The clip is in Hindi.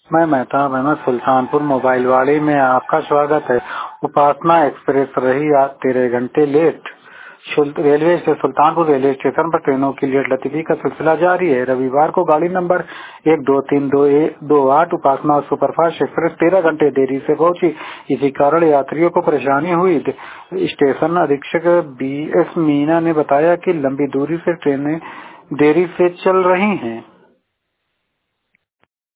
मैं मेहताब अहमद सुल्तानपुर मोबाइल वाड़ी में आपका स्वागत है। उपासना एक्सप्रेस रही आज 13 घंटे लेट। रेलवे से सुल्तानपुर रेलवे स्टेशन पर ट्रेनों की लेट लतीफी का सिलसिला जारी है। रविवार को गाड़ी नंबर 12328 उपासना सुपरफास्ट एक्सप्रेस 13 घंटे देरी से पहुंची। इसी कारण यात्रियों को परेशानी हुई। स्टेशन अधीक्षक BS मीना ने बताया कि लंबी दूरी से ट्रेनें देरी से चल रही हैं।